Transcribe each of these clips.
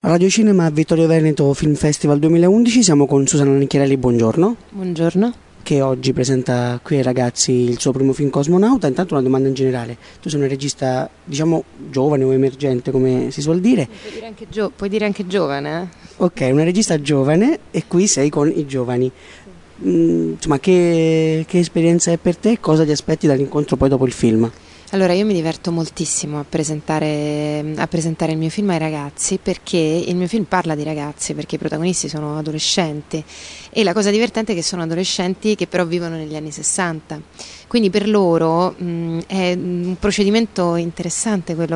Radio Cinema Vittorio Veneto Film Festival 2011, siamo con Susanna Nicchiarelli, buongiorno. Buongiorno. Che oggi presenta qui ai ragazzi il suo primo film Cosmonauta. Intanto una domanda in generale, tu sei una regista diciamo giovane o emergente come si suol dire? Puoi dire anche giovane. Ok, una regista giovane e qui sei con i giovani. Insomma, che esperienza è per te? Cosa ti aspetti dall'incontro poi dopo il film? Allora, io mi diverto moltissimo a presentare il mio film ai ragazzi, perché il mio film parla di ragazzi, perché i protagonisti sono adolescenti e la cosa divertente è che sono adolescenti che però vivono negli anni 60, quindi per loro è un procedimento interessante quello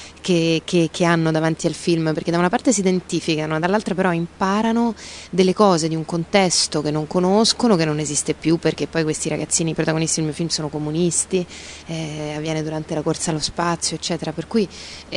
che hanno davanti al film, perché da una parte si identificano, dall'altra però imparano delle cose di un contesto che non conoscono, che non esiste più, perché poi questi ragazzini, i protagonisti del mio film, sono comunisti, avviene durante la corsa allo spazio, eccetera, per cui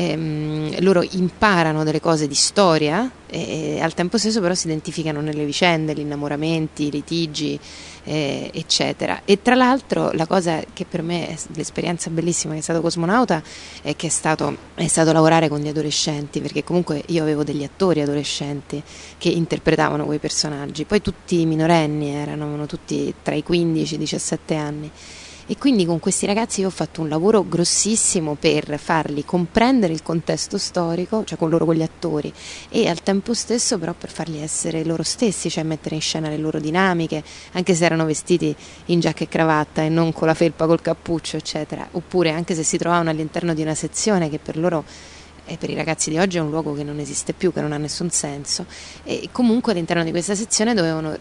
loro imparano delle cose di storia e al tempo stesso però si identificano nelle vicende, gli innamoramenti, i litigi, eccetera. E tra l'altro la cosa che per me è l'esperienza bellissima che è stato Cosmonauta è che è stato lavorare con gli adolescenti, perché comunque io avevo degli attori adolescenti che interpretavano quei personaggi, poi tutti minorenni, erano tutti tra i 15 e i 17 anni. E quindi con questi ragazzi io ho fatto un lavoro grossissimo per farli comprendere il contesto storico, cioè con gli attori, e al tempo stesso però per farli essere loro stessi, cioè mettere in scena le loro dinamiche, anche se erano vestiti in giacca e cravatta e non con la felpa col cappuccio, eccetera, oppure anche se si trovavano all'interno di una sezione che per loro e per i ragazzi di oggi è un luogo che non esiste più, che non ha nessun senso, e comunque all'interno di questa sezione dovevano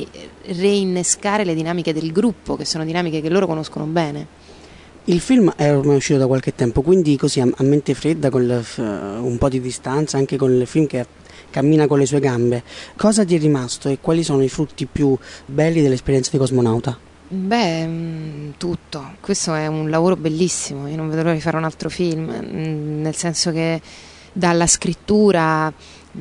reinnescare le dinamiche del gruppo, che sono dinamiche che loro conoscono bene. Il film è ormai uscito da qualche tempo, quindi così a mente fredda, con un po' di distanza, anche con il film che cammina con le sue gambe, cosa ti è rimasto e quali sono i frutti più belli dell'esperienza di Cosmonauta? Tutto. Questo è un lavoro bellissimo, io non vedo l'ora di fare un altro film, nel senso che dalla scrittura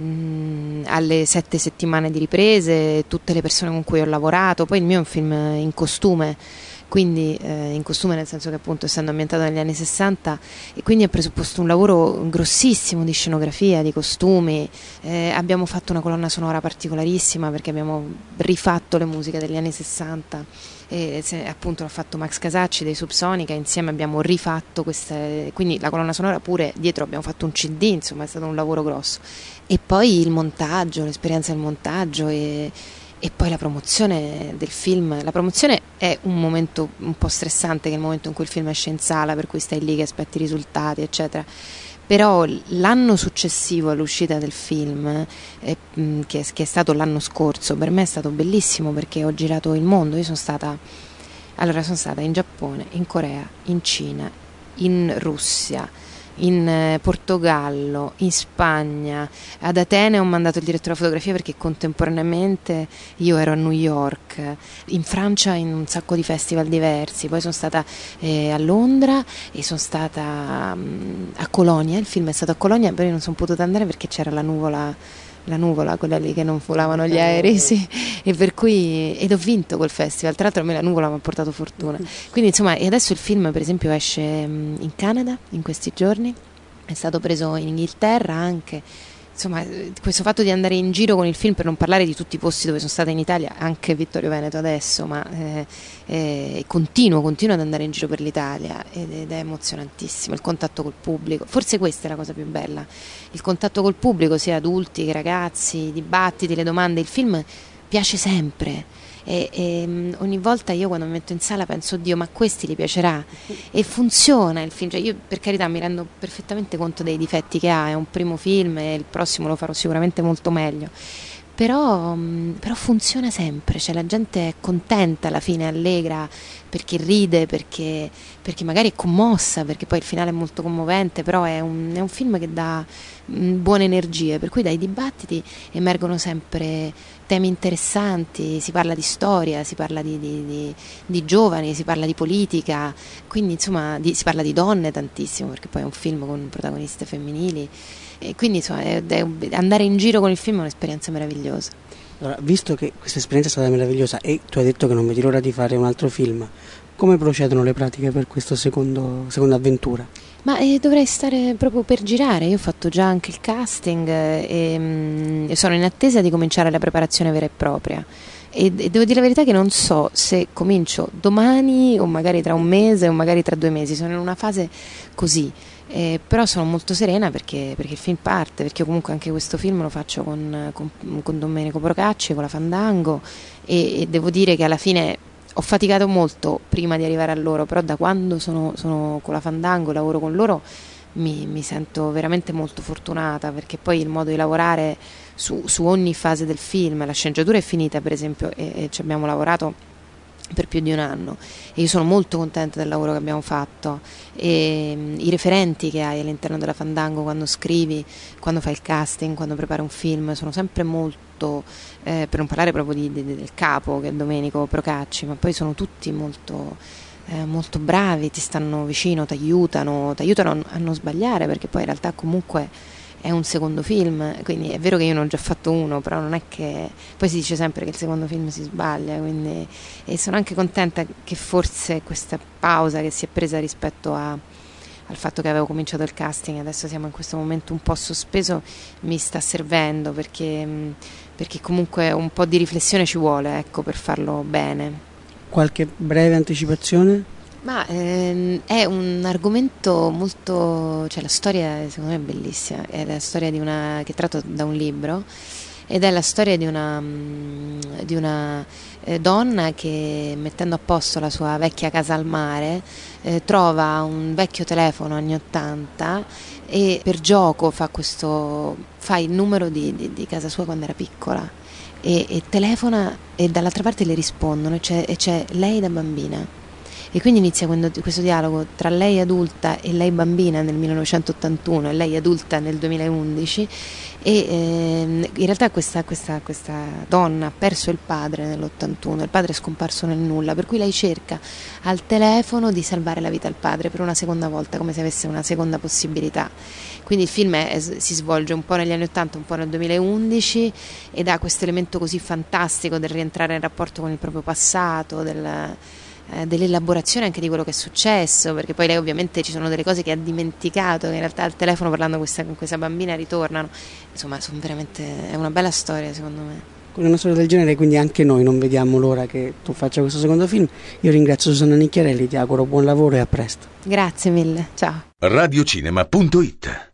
alle 7 settimane di riprese, tutte le persone con cui ho lavorato, poi il mio è un film in costume, quindi in costume nel senso che appunto essendo ambientato negli anni 60 e quindi ha presupposto un lavoro grossissimo di scenografia, di costumi, abbiamo fatto una colonna sonora particolarissima perché abbiamo rifatto le musiche degli anni 60 e appunto l'ha fatto Max Casacci dei Subsonica, insieme abbiamo rifatto queste, quindi la colonna sonora pure dietro abbiamo fatto un CD, insomma è stato un lavoro grosso, e poi il montaggio, l'esperienza del montaggio e poi la promozione del film. La promozione è un momento un po' stressante, che è il momento in cui il film esce in sala, per cui stai lì che aspetti i risultati eccetera, però l'anno successivo all'uscita del film che è stato l'anno scorso, per me è stato bellissimo perché ho girato il mondo. Io sono stata in Giappone, in Corea, in Cina, in Russia, in Portogallo, in Spagna, ad Atene ho mandato il direttore della fotografia perché contemporaneamente io ero a New York, in Francia in un sacco di festival diversi, poi sono stata a Londra e sono stata a Colonia, il film è stato a Colonia, però io non sono potuta andare perché c'era la nuvola, quella lì che non volavano gli aerei, sì, e per cui ed ho vinto quel festival, tra l'altro a me la nuvola mi ha portato fortuna, quindi insomma, e adesso il film per esempio esce in Canada in questi giorni, è stato preso in Inghilterra anche, insomma questo fatto di andare in giro con il film, per non parlare di tutti i posti dove sono stata in Italia, anche Vittorio Veneto adesso, ma continuo ad andare in giro per l'Italia ed è emozionantissimo, il contatto col pubblico, forse questa è la cosa più bella, il contatto col pubblico, sia adulti che ragazzi, i dibattiti, le domande, il film piace sempre. E ogni volta io quando mi metto in sala penso, oddio, ma a questi gli piacerà, e funziona il film, cioè io per carità mi rendo perfettamente conto dei difetti che ha, è un primo film e il prossimo lo farò sicuramente molto meglio, però funziona sempre, cioè la gente è contenta alla fine, allegra, perché ride, perché magari è commossa, perché poi il finale è molto commovente, però è un film che dà buone energie, per cui dai dibattiti emergono sempre temi interessanti, si parla di storia, si parla di giovani, si parla di politica, quindi insomma si parla di donne tantissimo, perché poi è un film con protagoniste femminili, e quindi insomma andare in giro con il film è un'esperienza meravigliosa. Allora, visto che questa esperienza è stata meravigliosa e tu hai detto che non vedi l'ora di fare un altro film, come procedono le pratiche per questa seconda avventura? Ma dovrei stare proprio per girare, io ho fatto già anche il casting e sono in attesa di cominciare la preparazione vera e propria. E devo dire la verità che non so se comincio domani o magari tra un mese o magari tra 2 mesi, sono in una fase così. Però sono molto serena perché il film parte, perché io comunque anche questo film lo faccio con Domenico Procacci, con la Fandango e devo dire che alla fine ho faticato molto prima di arrivare a loro, però da quando sono con la Fandango, lavoro con loro, mi sento veramente molto fortunata, perché poi il modo di lavorare su ogni fase del film, la sceneggiatura è finita per esempio e ci abbiamo lavorato per più di un anno e io sono molto contenta del lavoro che abbiamo fatto e i referenti che hai all'interno della Fandango quando scrivi, quando fai il casting, quando prepari un film sono sempre molto, per non parlare proprio del capo che è Domenico Procacci, ma poi sono tutti molto bravi, ti stanno vicino, ti aiutano a non sbagliare, perché poi in realtà comunque è un secondo film, quindi è vero che io ne ho già fatto uno, però non è che poi si dice sempre che il secondo film si sbaglia, quindi e sono anche contenta che forse questa pausa che si è presa rispetto al fatto che avevo cominciato il casting, adesso siamo in questo momento un po' sospeso, mi sta servendo perché comunque un po' di riflessione ci vuole, ecco, per farlo bene. Qualche breve anticipazione? Ma è un argomento molto, cioè la storia secondo me è bellissima, è la storia che è tratto da un libro ed è la storia di una donna che mettendo a posto la sua vecchia casa al mare trova un vecchio telefono anni 80 e per gioco fa il numero di casa sua quando era piccola e telefona e dall'altra parte le rispondono e c'è lei da bambina. E quindi inizia questo dialogo tra lei adulta e lei bambina nel 1981 e lei adulta nel 2011 e in realtà questa donna ha perso il padre nell'81, il padre è scomparso nel nulla, per cui lei cerca al telefono di salvare la vita al padre per una seconda volta, come se avesse una seconda possibilità. Quindi il film si svolge un po' negli anni 80, un po' nel 2011 ed ha questo elemento così fantastico del rientrare in rapporto con il proprio passato, dell'elaborazione anche di quello che è successo, perché poi lei ovviamente ci sono delle cose che ha dimenticato che in realtà al telefono parlando con questa bambina ritornano, insomma è una bella storia secondo me. Con una storia del genere quindi anche noi non vediamo l'ora che tu faccia questo secondo film. Io ringrazio Susanna Nicchiarelli, ti auguro buon lavoro e a presto. Grazie mille, ciao. Radiocinema.it